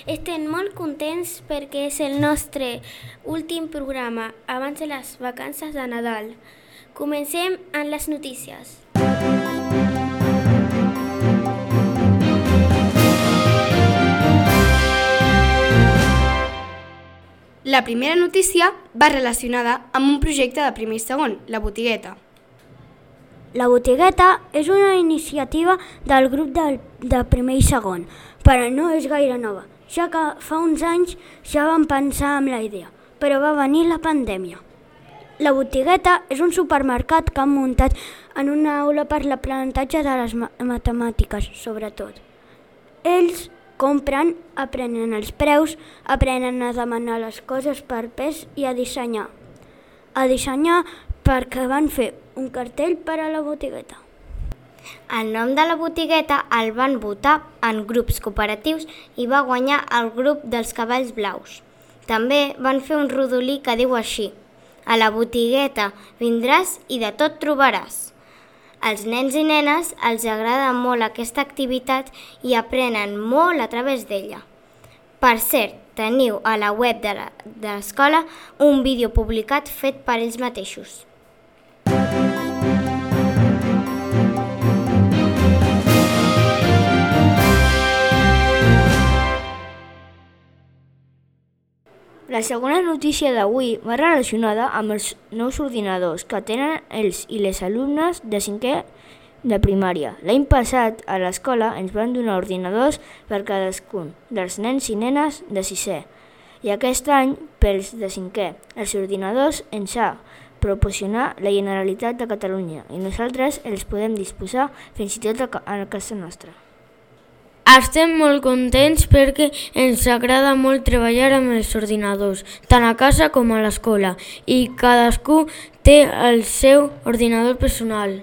Estem molt contents perquè és el nostre últim programa abans de les vacances de Nadal. Comencem amb les notícies. La primera notícia va relacionada amb un projecte de primer i segon, la botigueta. La botigueta és una iniciativa del grup de primer i segon, però no és gaire nova, ja que fa uns anys ja vam pensar en la idea, però va venir la pandèmia. La botigueta és un supermercat que han muntat en una aula per l'aprenentatge de les matemàtiques, sobretot. Ells compren, aprenen els preus, aprenen a demanar les coses per pes i a dissenyar. A dissenyar perquè van fer un cartell per a la botigueta. El nom de la botigueta el van votar en grups cooperatius i va guanyar el grup dels cavalls blaus. També van fer un rodolí que diu així: a la botigueta vindràs i de tot trobaràs. Als nens i nenes els agrada molt aquesta activitat i aprenen molt a través d'ella. Per cert, teniu a la web de l'escola un vídeo publicat fet per ells mateixos. La segona notícia d'avui va relacionada amb els nous ordinadors que tenen els i les alumnes de 5è de primària. L'any passat a l'escola ens van donar ordinadors per cadascun dels nens i nenes de 6è. I aquest any, pels de 5è, els ordinadors ens ha proporcionat la Generalitat de Catalunya i nosaltres els podem disposar fins i tot a casa nostra. Estem molt contents perquè ens agrada molt treballar amb els ordinadors, tant a casa com a l'escola, i cadascú té el seu ordinador personal.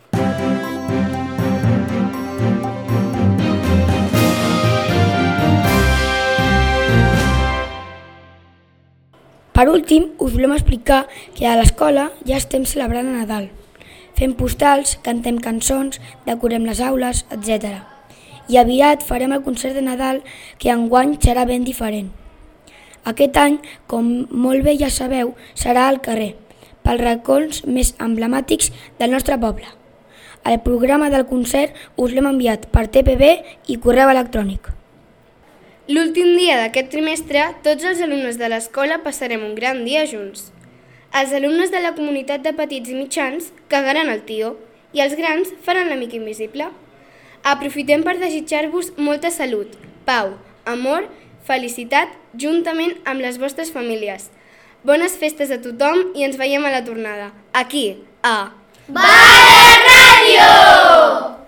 Per últim, us volem explicar que a l'escola ja estem celebrant el Nadal. Fem postals, cantem cançons, decorem les aules, etc. I aviat farem el concert de Nadal, que enguany serà ben diferent. Aquest any, com molt bé ja sabeu, serà al carrer, pels racons més emblemàtics del nostre poble. El programa del concert us l'hem enviat per TPB i correu electrònic. L'últim dia d'aquest trimestre, tots els alumnes de l'escola passarem un gran dia junts. Els alumnes de la comunitat de petits i mitjans cagaran el tio i els grans faran l'amic invisible. Aprofitem per desitjar-vos molta salut, pau, amor, felicitat, juntament amb les vostres famílies. Bones festes a tothom i ens veiem a la tornada, aquí, a Bale Ràdio!